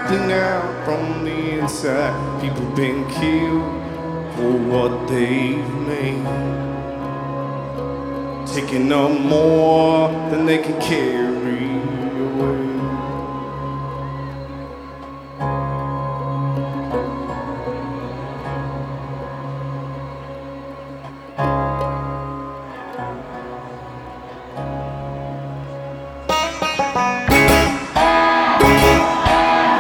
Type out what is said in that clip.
bleeding out from the inside. People been killed for what they've made, taking up more than they can carry away.